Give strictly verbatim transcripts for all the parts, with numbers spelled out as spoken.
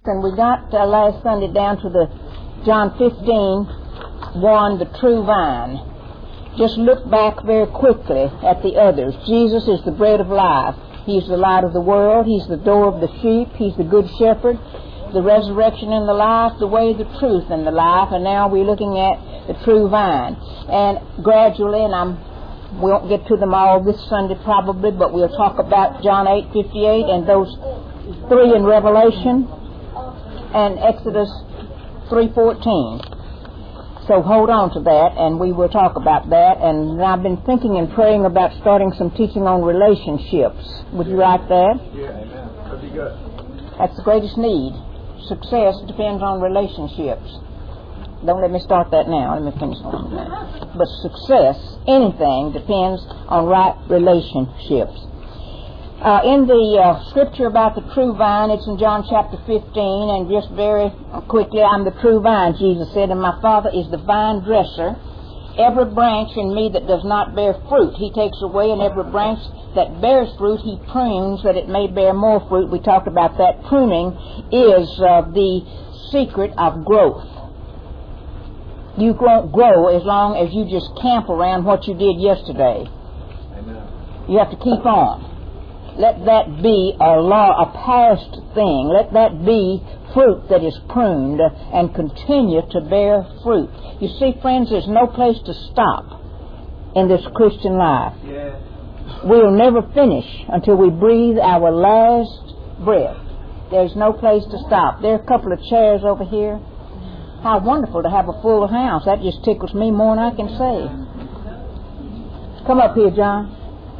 And we got uh, last Sunday down to the John fifteen, one, the true vine. Just look back very quickly at the others. Jesus is the bread of life. He's the light of the world. He's the door of the sheep. He's the good shepherd, the resurrection and the life, the way, the truth, and the life. And now we're looking at the true vine. And gradually, and I'm, we won't get to them all this Sunday probably, but we'll talk about John eight fifty-eight and those three in Revelation and Exodus three fourteen. So hold on to that, and we will talk about that. And I've been thinking and praying about starting some teaching on relationships. Would you like that? Yeah, amen. That'd be good. That's the greatest need. Success depends on relationships. Don't let me start that now. Let me finish on that. But success, anything, depends on right relationships. Uh, in the uh, scripture about the true vine, it's in John chapter fifteen, and just very quickly, I'm the true vine, Jesus said, and my Father is the vine dresser. Every branch in me that does not bear fruit, He takes away, and every branch that bears fruit, He prunes that it may bear more fruit. We talked about that. Pruning is uh, the secret of growth. You won't grow as long as you just camp around what you did yesterday. Amen. You have to keep on. Let that be a law, a past thing. Let that be fruit that is pruned and continue to bear fruit. You see, friends, there's no place to stop in this Christian life. Yeah. We'll never finish until we breathe our last breath. There's no place to stop. There are a couple of chairs over here. How wonderful to have a full house. That just tickles me more than I can say. Come up here, John.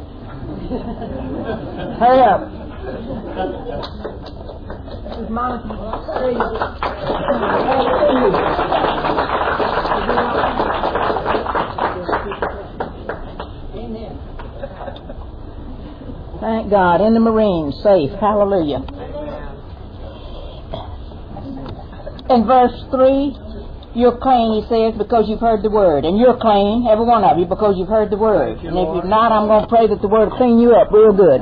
Hurry up. Thank God. In the Marines, safe. Hallelujah. In verse three, you're clean, He says, because you've heard the Word. And you're clean, every one of you, because you've heard the Word. And if you're not, I'm going to pray that the Word will clean you up real good.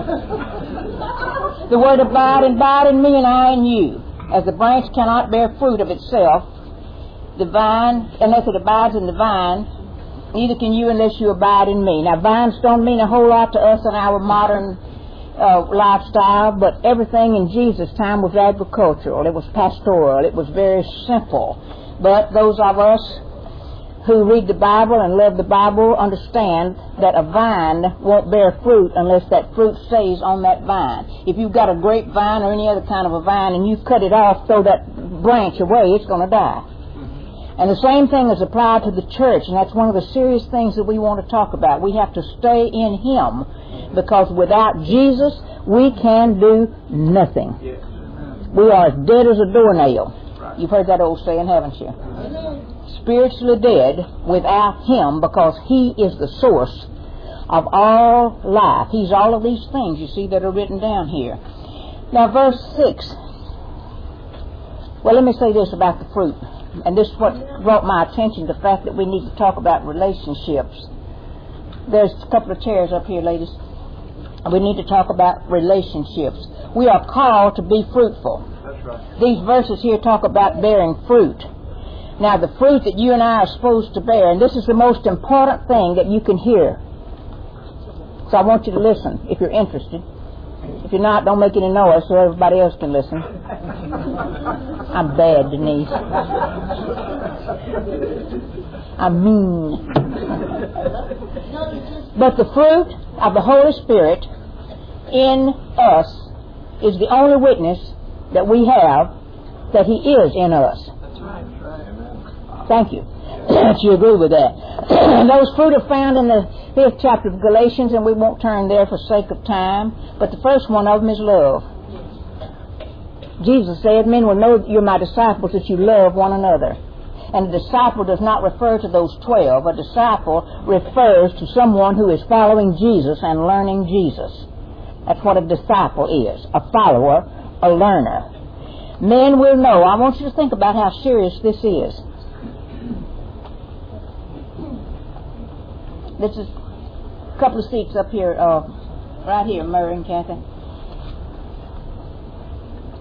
The Word abide and abide in me and I in you. As the branch cannot bear fruit of itself, the vine, unless it abides in the vine, neither can you unless you abide in me. Now, vines don't mean a whole lot to us in our modern uh, lifestyle, but everything in Jesus' time was agricultural. It was pastoral. It was very simple. But those of us who read the Bible and love the Bible understand that a vine won't bear fruit unless that fruit stays on that vine. If you've got a grapevine or any other kind of a vine and you cut it off, throw that branch away, it's going to die. And the same thing is applied to the church, and that's one of the serious things that we want to talk about. We have to stay in Him, because without Jesus, we can do nothing. We are as dead as a doornail. You've heard that old saying, haven't you? Spiritually dead without Him, because He is the source of all life. He's all of these things, you see, that are written down here. Now, verse six. Well, let me say this about the fruit. And this is what brought my attention, the fact that we need to talk about relationships. There's a couple of chairs up here, ladies. We need to talk about relationships. We are called to be fruitful. That's right. These verses here talk about bearing fruit. Now, the fruit that you and I are supposed to bear, and this is the most important thing that you can hear. So I want you to listen if you're interested. If you're not, don't make any noise so everybody else can listen. I'm bad, Denise. I'm mean. But the fruit of the Holy Spirit in us is the only witness that we have that He is in us. That's right. That's right. Amen. Thank you. That you agree with that. Those fruit are found in the fifth chapter of Galatians, and we won't turn there for sake of time. But the first one of them is love. Jesus said, men will know you're my disciples if you love one another. And a disciple does not refer to those twelve. A disciple refers to someone who is following Jesus and learning Jesus. That's what a disciple is. A follower, a learner. Men will know. I want you to think about how serious this is. This is a couple of seats up here, uh, right here, Murray and Kathy.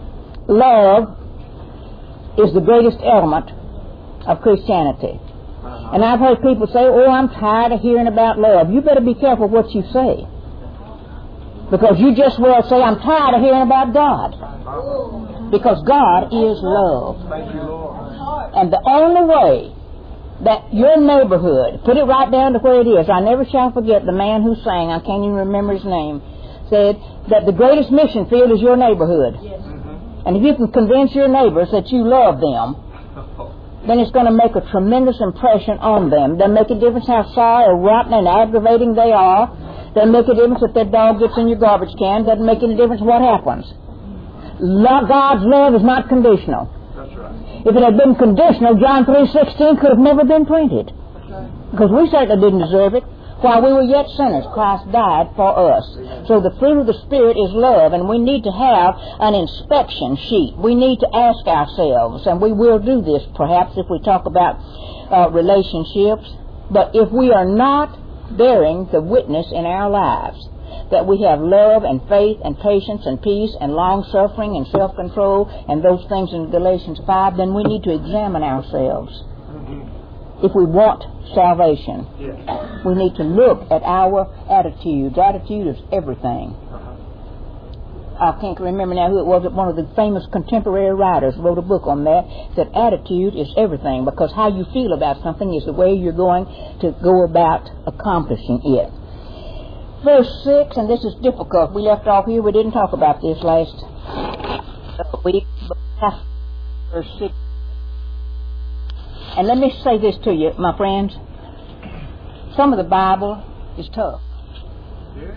love is the greatest element of Christianity. Uh-huh. And I've heard people say, oh, I'm tired of hearing about love. You better be careful what you say. Because you just will say, I'm tired of hearing about God. Because God is love. Thank you, Lord. And the only way that your neighborhood, put it right down to where it is. I never shall forget the man who sang, I can't even remember his name, said that the greatest mission field is your neighborhood. Yes. Mm-hmm. And if you can convince your neighbors that you love them, then it's going to make a tremendous impression on them. Doesn't make a difference how sorry or rotten and aggravating they are. Doesn't make a difference if that dog gets in your garbage can. Doesn't make any difference what happens. Love, God's love is not conditional. That's right. If it had been conditional, John three sixteen could have never been printed. Because we certainly didn't deserve it. While we were yet sinners, Christ died for us. So the fruit of the Spirit is love, and we need to have an inspection sheet. We need to ask ourselves, and we will do this perhaps if we talk about uh, relationships, but if we are not bearing the witness in our lives that we have love and faith and patience and peace and long-suffering and self-control and those things in Galatians five, then we need to examine ourselves. If we want salvation, Yes. we need to look at our attitudes. Attitude is everything. I can't remember now who it was, but one of the famous contemporary writers wrote a book on that, that attitude is everything, because how you feel about something is the way you're going to go about accomplishing it. Verse six, and this is difficult. We left off here. We didn't talk about this last week, but verse six. And let me say this to you, my friends. Some of the Bible is tough. Yes.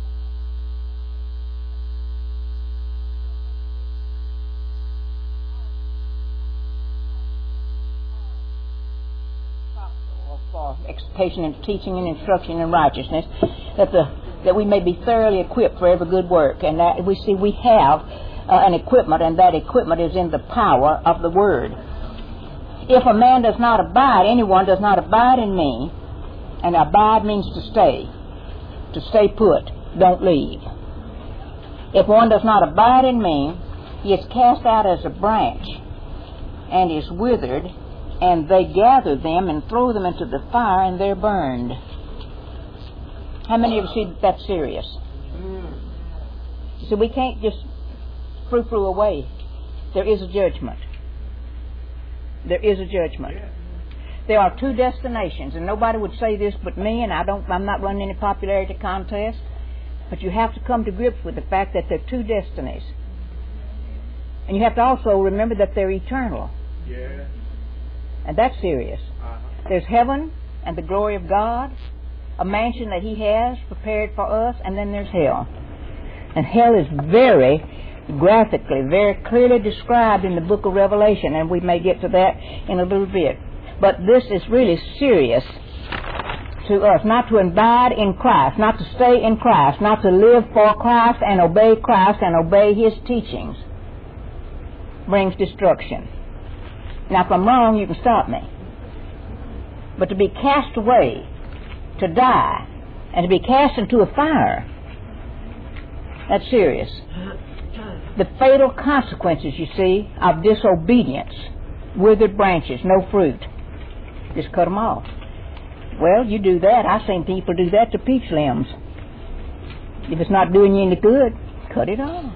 For exhortation and teaching and instruction in righteousness, that the that we may be thoroughly equipped for every good work. And that we see we have uh, an equipment, and that equipment is in the power of the Word. If a man does not abide, anyone does not abide in me, and abide means to stay, to stay put, don't leave. If one does not abide in me, he is cast out as a branch and is withered, and they gather them and throw them into the fire, and they're burned. How many of you see that that's serious? So we can't just frou-frou away. There is a judgment. There is a judgment. There are two destinations, and nobody would say this but me, and I don't, I'm not running any popularity contest, but you have to come to grips with the fact that there are two destinies. And you have to also remember that they're eternal. Yeah. And that's serious. Uh-huh. There's heaven and the glory of God, a mansion that He has prepared for us, and then there's hell. And hell is very graphically, very clearly described in the book of Revelation, and we may get to that in a little bit. But this is really serious to us, not to abide in Christ, not to stay in Christ, not to live for Christ and obey Christ and obey His teachings, brings destruction. Now, if I'm wrong, you can stop me. But to be cast away, to die, and to be cast into a fire, that's serious. The fatal consequences, you see, of disobedience, withered branches, no fruit, just cut them off. Well, you do that. I've seen people do that to peach limbs. If it's not doing you any good, cut it off.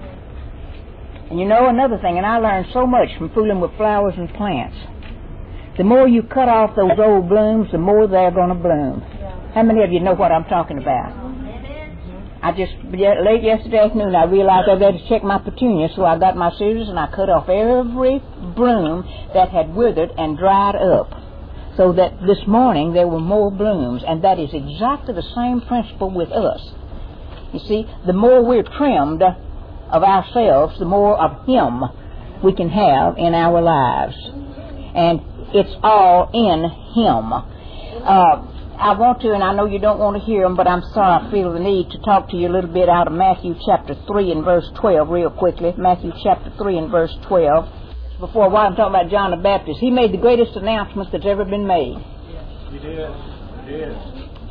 And you know another thing, and I learned so much from fooling with flowers and plants. The more you cut off those old blooms, the more they're going to bloom. How many of you know what I'm talking about? I just, late yesterday afternoon, I realized I had to check my petunias, so I got my scissors and I cut off every bloom that had withered and dried up, so that this morning there were more blooms. And that is exactly the same principle with us. You see, the more we're trimmed of ourselves, the more of Him we can have in our lives. And it's all in Him. Uh, I want to, and I know you don't want to hear them, but I'm sorry I feel the need to talk to you a little bit out of Matthew chapter three and verse twelve real quickly. Matthew chapter three and verse twelve. Before a while I'm talking about John the Baptist. He made the greatest announcement that's ever been made. He did. He did.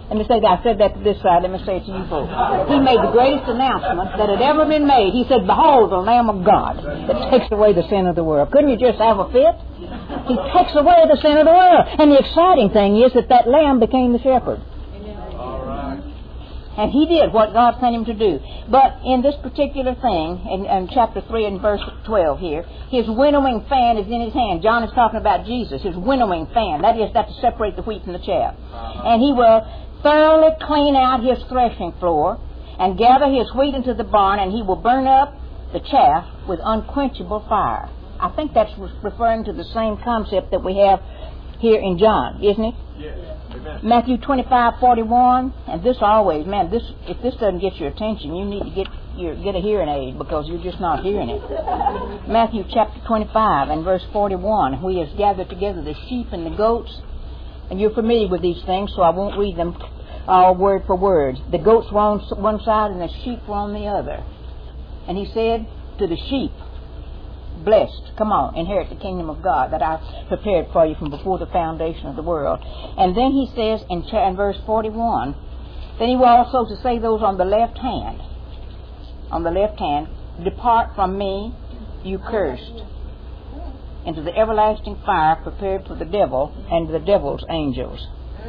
Let me say that. I said that to this side. Let me say it to you folks. He made the greatest announcement that had ever been made. He said, behold, the Lamb of God that takes away the sin of the world. Couldn't you just have a fit? He takes away the sin of the world. And the exciting thing is that that Lamb became the shepherd. All right. And he did what God sent him to do. But in this particular thing, in, in chapter three and verse twelve here, his winnowing fan is in his hand. John is talking about Jesus, his winnowing fan. That is, that to separate the wheat from the chaff. Uh-huh. And he will thoroughly clean out his threshing floor and gather his wheat into the barn, and he will burn up the chaff with unquenchable fire. I think that's referring to the same concept that we have here in John, isn't it? Yes. Amen. Matthew twenty-five forty-one, and this always, man, this if this doesn't get your attention, you need to get your get a hearing aid because you're just not hearing it. Matthew chapter twenty-five and verse forty-one, we has gathered together the sheep and the goats, and you're familiar with these things, so I won't read them all word for word. The goats were on one side and the sheep were on the other. And he said to the sheep, blessed, come on, inherit the kingdom of God that I prepared for you from before the foundation of the world. And then he says in, cha- in verse forty-one, then he will also to say those on the left hand, on the left hand, depart from me, you cursed, into the everlasting fire prepared for the devil and the devil's angels.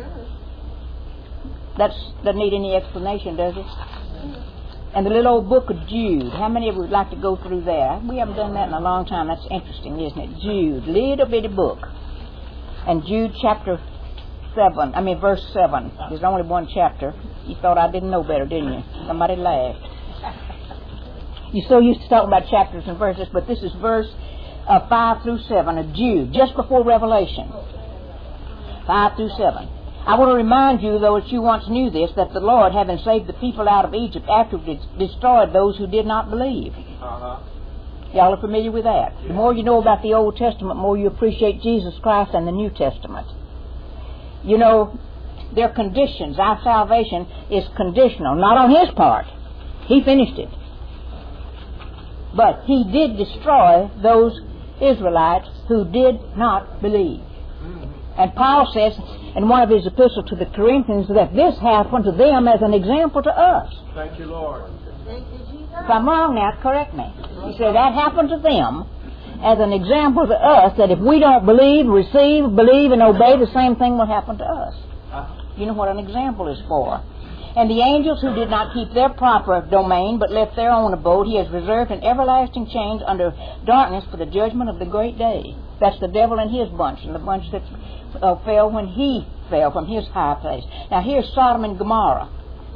That doesn't need any explanation, does it? And the little old book of Jude. How many of you would like to go through that? We haven't done that in a long time. That's interesting, isn't it? Jude, little bitty book. And Jude chapter seven, I mean verse seven. There's only one chapter. You thought I didn't know better, didn't you? Somebody laughed. You're so used to talking about chapters and verses, but this is verse uh, five through seven of Jude, just before Revelation. Five through seven. I want to remind you, though, that you once knew this, that the Lord, having saved the people out of Egypt, afterwards destroyed those who did not believe. Uh-huh. Y'all are familiar with that. The more you know about the Old Testament, the more you appreciate Jesus Christ and the New Testament. You know, there are conditions. Our salvation is conditional, not on His part. He finished it. But He did destroy those Israelites who did not believe. And Paul says in one of his epistles to the Corinthians that this happened to them as an example to us. Thank you, Lord. If I'm wrong now, correct me. He said that happened to them as an example to us, that if we don't believe, receive, believe, and obey, the same thing will happen to us. You know what an example is for. And the angels who did not keep their proper domain but left their own abode, He has reserved in everlasting chains under darkness for the judgment of the great day. That's the devil and his bunch, and the bunch that uh, fell when he fell from his high place. Now here's Sodom and Gomorrah.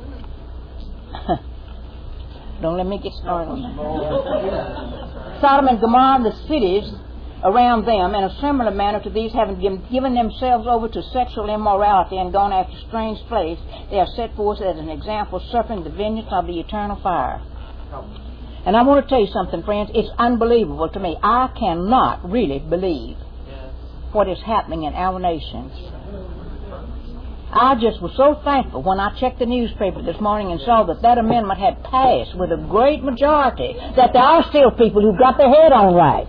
Don't let me get started on that. Sodom and Gomorrah and the cities around them, in a similar manner to these, having given themselves over to sexual immorality and gone after strange plays, they are set forth as an example, suffering the vengeance of the eternal fire. And I want to tell you something, friends. It's unbelievable to me. I cannot really believe what is happening in our nation. I just was so thankful when I checked the newspaper this morning and saw that that amendment had passed with a great majority, that there are still people who've got their head on right.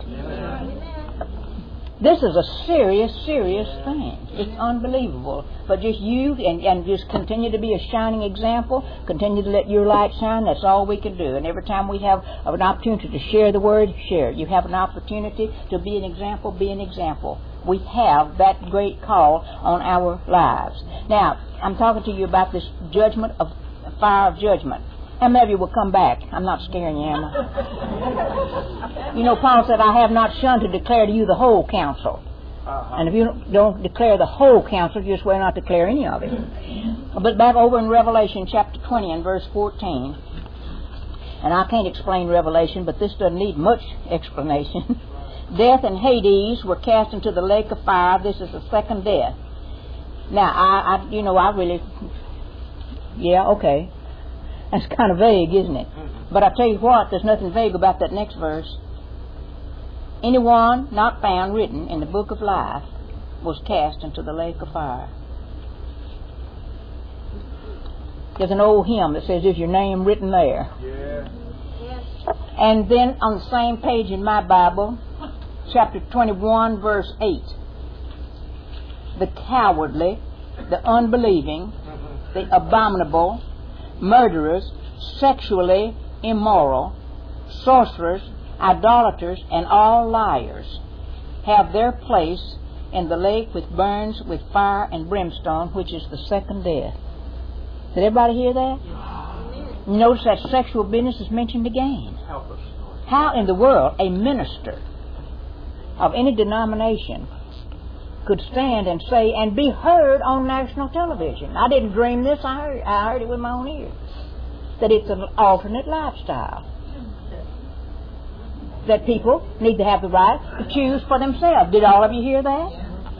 This is a serious, serious thing. It's unbelievable. But just you and, and just continue to be a shining example, continue to let your light shine, that's all we can do. And every time we have an opportunity to share the Word, share it. You have an opportunity to be an example, be an example. We have that great call on our lives. Now, I'm talking to you about this judgment of fire of judgment. How many of you will come back? I'm not scaring you, am I? You know, Paul said, I have not shunned to declare to you the whole counsel. Uh-huh. And if you don't declare the whole counsel, you just will not declare any of it. But back over in Revelation chapter twenty and verse fourteen, and I can't explain Revelation, but this doesn't need much explanation. Death and Hades were cast into the lake of fire. This is the second death. Now, I, I you know, I really, yeah, okay. That's kind of vague, isn't it? But I tell you what, there's nothing vague about that next verse. Anyone not found written in the book of life was cast into the lake of fire. There's an old hymn that says, is your name written there? Yeah. And then on the same page in my Bible, chapter twenty-one, verse eight. The cowardly, the unbelieving, the abominable, murderers, sexually immoral, sorcerers, idolaters, and all liars have their place in the lake which burns with fire and brimstone, which is the second death. Did everybody hear that? You notice that sexual business is mentioned again. How in the world a minister of any denomination could stand and say and be heard on national television? I didn't dream this. I heard, I heard it with my own ears. That it's an alternate lifestyle. That people need to have the right to choose for themselves. Did all of you hear that?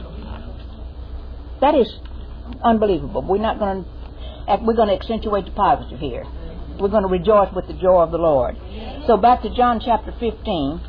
That is unbelievable. We're not going to. We're going to accentuate the positive here. We're going to rejoice with the joy of the Lord. So back to John chapter fifteen.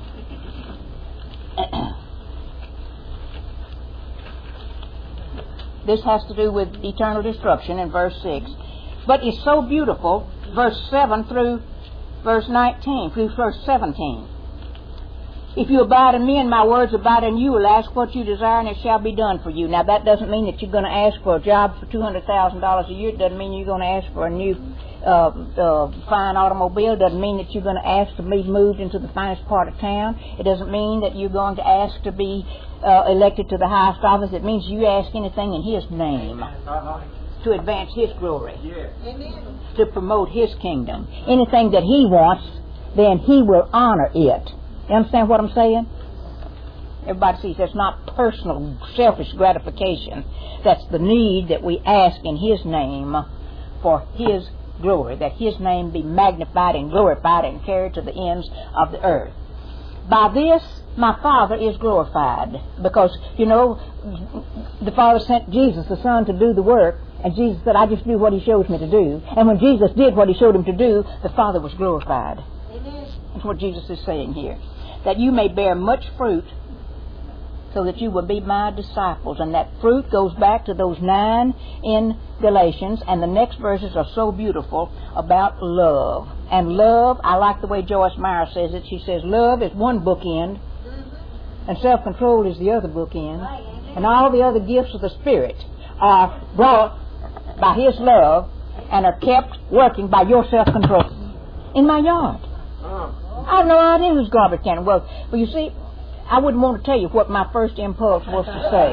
This has to do with eternal destruction in verse six. But it's so beautiful, verse seven through verse nineteen, through verse seventeen. If you abide in me and my words abide in you, will ask what you desire and it shall be done for you. Now that doesn't mean that you're going to ask for a job for two hundred thousand dollars a year. It doesn't mean you're going to ask for a new uh, uh, fine automobile. It doesn't mean that you're going to ask to be moved into the finest part of town. It doesn't mean that you're going to ask to be uh, elected to the highest office. It means you ask anything in His name. Uh-huh. To advance His glory. Yes. Amen. To promote His kingdom. Anything that He wants, then He will honor it. You understand what I'm saying? Everybody sees that's not personal, selfish gratification. That's the need that we ask in His name for His glory, that His name be magnified and glorified and carried to the ends of the earth. By this, my Father is glorified. Because, you know, the Father sent Jesus, the Son, to do the work, and Jesus said, I just do what He shows me to do. And when Jesus did what He showed Him to do, the Father was glorified. Amen. That's what Jesus is saying here. That you may bear much fruit, so that you will be my disciples. And that fruit goes back to those nine in Galatians, and the next verses are so beautiful about love. And love, I like the way Joyce Meyer says it. She says, love is one bookend, and self-control is the other bookend. And all the other gifts of the Spirit are brought by His love and are kept working by your self-control. In my yard. I have no idea whose garbage can it was. Well, you see, I wouldn't want to tell you what my first impulse was to say.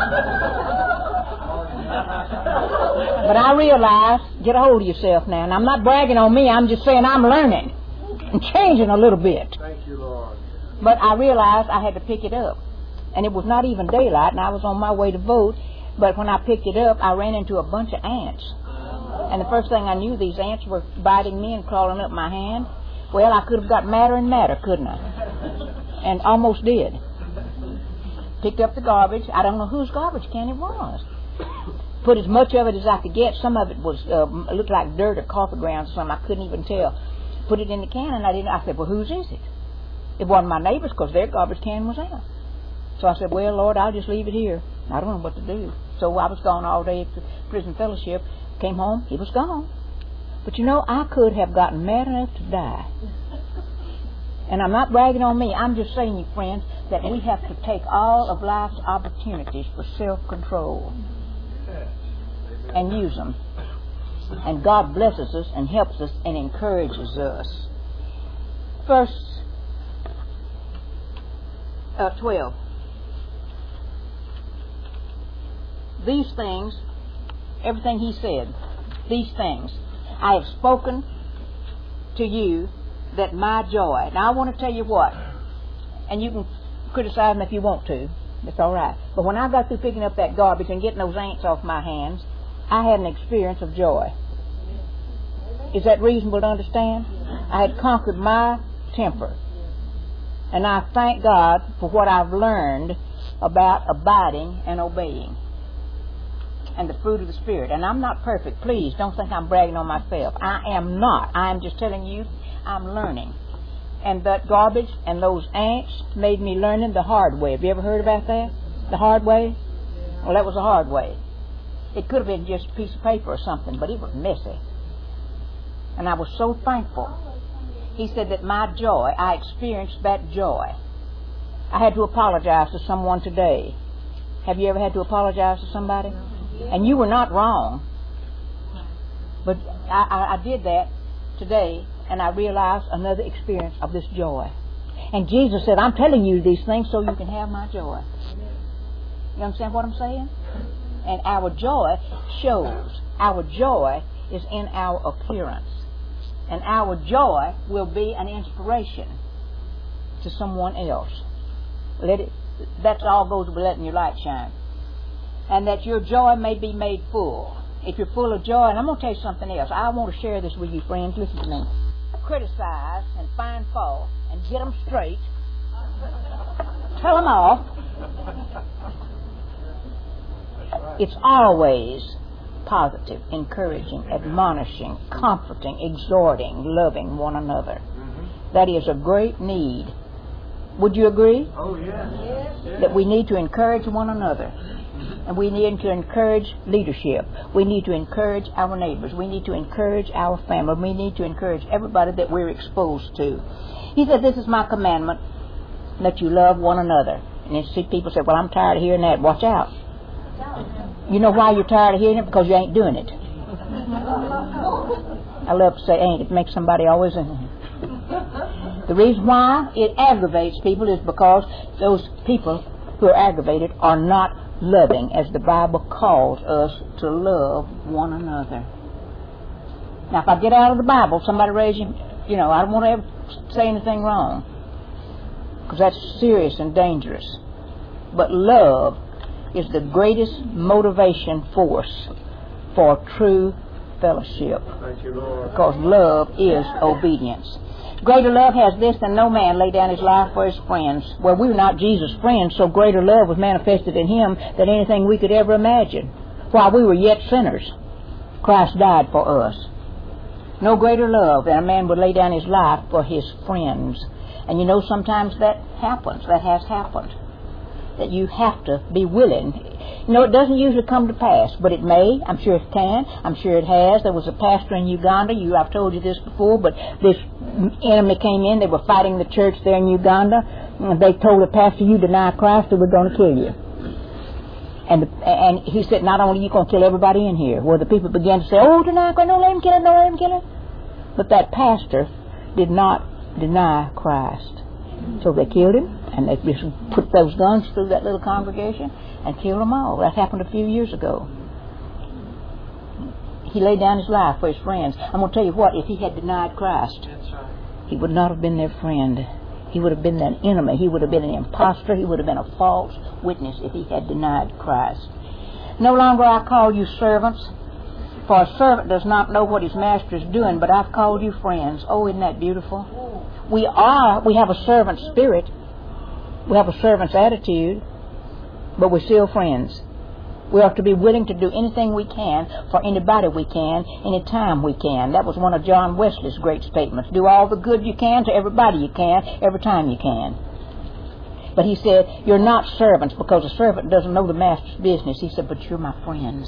But I realized, get a hold of yourself now. And I'm not bragging on me, I'm just saying I'm learning and changing a little bit. Thank you, Lord. But I realized I had to pick it up. And it was not even daylight, and I was on my way to vote. But when I picked it up, I ran into a bunch of ants. And the first thing I knew, these ants were biting me and crawling up my hand. Well, I could have got madder and madder, couldn't I? And almost did. Picked up the garbage. I don't know whose garbage can it was. Put as much of it as I could get. Some of it was uh, looked like dirt or coffee grounds or something. I couldn't even tell. Put it in the can, and I didn't. I said, well, whose is it? It wasn't my neighbor's, because their garbage can was out. So I said, well, Lord, I'll just leave it here. I don't know what to do. So I was gone all day at the prison fellowship. Came home, he was gone. But you know, I could have gotten mad enough to die. And I'm not bragging on me. I'm just saying, you friends, that we have to take all of life's opportunities for self-control and use them. And God blesses us and helps us and encourages us. Verse uh, twelve. These things, everything He said, these things, I have spoken to you that my joy. Now I want to tell you what, and you can criticize me if you want to, it's all right. But when I got through picking up that garbage and getting those ants off my hands, I had an experience of joy. Is that reasonable to understand? I had conquered my temper. And I thank God for what I've learned about abiding and obeying. And the fruit of the Spirit. And I'm not perfect. Please don't think I'm bragging on myself. I am not. I am just telling you I'm learning. And that garbage and those ants made me learning the hard way. Have you ever heard about that? The hard way? Well, that was the hard way. It could have been just a piece of paper or something, but it was messy. And I was so thankful. He said that my joy, I experienced that joy. I had to apologize to someone today. Have you ever had to apologize to somebody? And you were not wrong. But I, I, I did that today, and I realized another experience of this joy. And Jesus said, I'm telling you these things so you can have my joy. You understand what I'm saying? And our joy shows. Our joy is in our appearance. And our joy will be an inspiration to someone else. Let it. That all goes with letting your light shine. And that your joy may be made full. If you're full of joy, and I'm going to tell you something else. I want to share this with you, friends. Listen to me. Criticize and find fault and get them straight. Tell them off. It's always positive, encouraging, admonishing, comforting, exhorting, loving one another. That is a great need. Would you agree? Oh, yes. That we need to encourage one another. And we need to encourage leadership. We need to encourage our neighbors. We need to encourage our family. We need to encourage everybody that we're exposed to. He said, this is my commandment, that you love one another. And you see people say, well, I'm tired of hearing that. Watch out. You know why you're tired of hearing it? Because you ain't doing it. I love to say ain't. It makes somebody always... The reason why it aggravates people is because those people who are aggravated are not loving as the Bible calls us to love one another. Now, if I get out of the Bible, somebody raise you, you know, I don't want to ever say anything wrong, because that's serious and dangerous. But love is the greatest motivation force for true fellowship. Thank you, Lord. Because love is obedience. Greater love has this than no man lay down his life for his friends. Well, we were not Jesus' friends, so greater love was manifested in him than anything we could ever imagine. While we were yet sinners, Christ died for us. No greater love than a man would lay down his life for his friends. And you know, sometimes that happens. That has happened. That you have to be willing. You know, it doesn't usually come to pass, but it may. I'm sure it can. I'm sure it has. There was a pastor in Uganda. You, I've told you this before, but this enemy came in. They were fighting the church there in Uganda. And they told the pastor, you deny Christ or we're going to kill you. And the, and he said, not only are you going to kill everybody in here. Well, the people began to say, oh, deny Christ. No, let him kill him. No, let him kill him. But that pastor did not deny Christ. So they killed him, and they just put those guns through that little congregation and killed them all. That happened a few years ago. He laid down his life for his friends. I'm going to tell you what, if he had denied Christ, he would not have been their friend. He would have been an enemy. He would have been an imposter. He would have been a false witness if he had denied Christ. No longer I call you servants, for a servant does not know what his master is doing, but I've called you friends. Oh, isn't that beautiful? We are, we have a servant spirit. We have a servant's attitude, but we're still friends. We are to be willing to do anything we can for anybody we can, anytime we can. That was one of John Wesley's great statements. Do all the good you can to everybody you can, every time you can. But he said, you're not servants, because a servant doesn't know the master's business. He said, but you're my friends.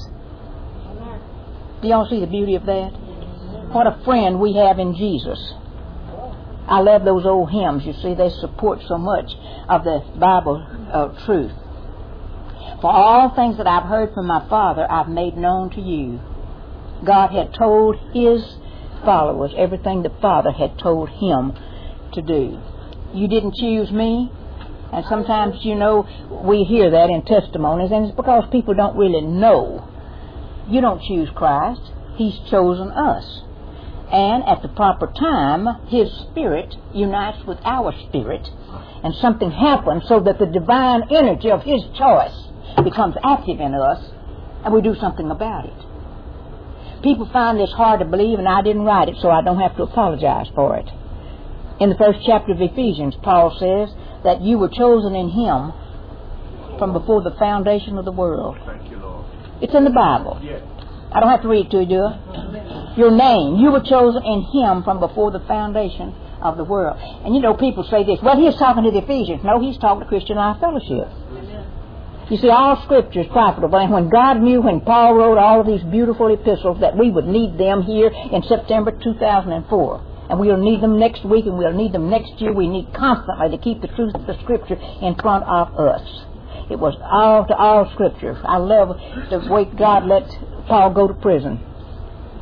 Do y'all see the beauty of that? What a friend we have in Jesus. I love those old hymns. You see, they support so much of the Bible uh, truth. For all things that I've heard from my Father, I've made known to you. God had told His followers everything the Father had told Him to do. You didn't choose me. And sometimes, you know, we hear that in testimonies, and it's because people don't really know. You don't choose Christ. He's chosen us. And at the proper time, His Spirit unites with our spirit, and something happens so that the divine energy of His choice becomes active in us, and we do something about it. People find this hard to believe, and I didn't write it, so I don't have to apologize for it. In the first chapter of Ephesians, Paul says that you were chosen in Him from before the foundation of the world. Thank you, Lord. It's in the Bible. Yes. I don't have to read it to you, do I? Your name. You were chosen in Him from before the foundation of the world. And you know, people say this, well, he's talking to the Ephesians. No, he's talking to Christian Life Fellowship. You see, all Scripture is profitable. And when God knew, when Paul wrote all of these beautiful epistles, that we would need them here in September two thousand four. And we'll need them next week, and we'll need them next year. We need constantly to keep the truth of the Scripture in front of us. It was all to all Scripture. I love the way God let Paul go to prison.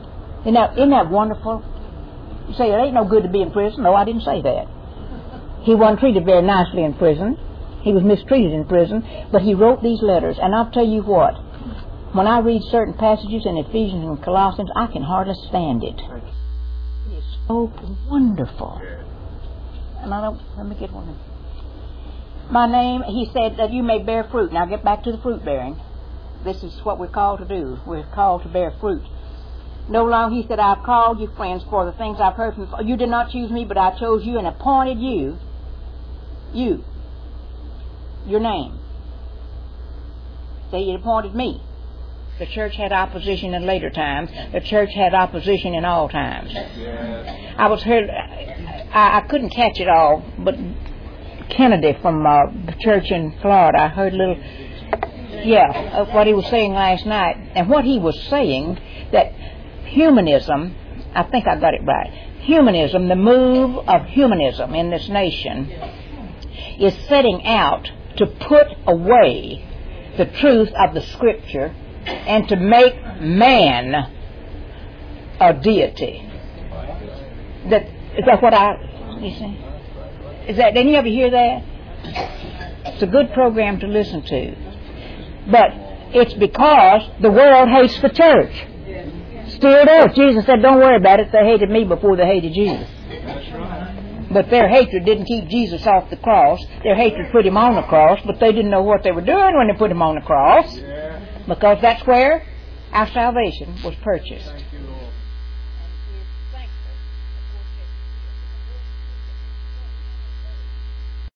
Isn't that, isn't that wonderful? You say, it ain't no good to be in prison. No, I didn't say that. He wasn't treated very nicely in prison. He was mistreated in prison. But he wrote these letters. And I'll tell you what. When I read certain passages in Ephesians and Colossians, I can hardly stand it. It is so wonderful. And I don't, let me get one. My name, he said, that you may bear fruit. Now get back to the fruit bearing. This is what we're called to do. We're called to bear fruit. No longer, he said, I've called you friends for the things I've heard from you. You did not choose me, but I chose you and appointed you. You. Your name. Say, he appointed me. The church had opposition in later times. The church had opposition in all times. Yeah. I was heard, I, I couldn't catch it all, but Kennedy from uh, the church in Florida, I heard a little, yeah, of what he was saying last night. And what he was saying, that humanism, I think I got it right, humanism, the move of humanism in this nation is setting out to put away the truth of the Scripture and to make man a deity. That, is that what I, you see? Is that, didn't you ever hear that? It's a good program to listen to. But it's because the world hates the church. Still does. Jesus said, don't worry about it. They hated me before they hated Jesus. But their hatred didn't keep Jesus off the cross. Their hatred put him on the cross, but they didn't know what they were doing when they put him on the cross. Because that's where our salvation was purchased.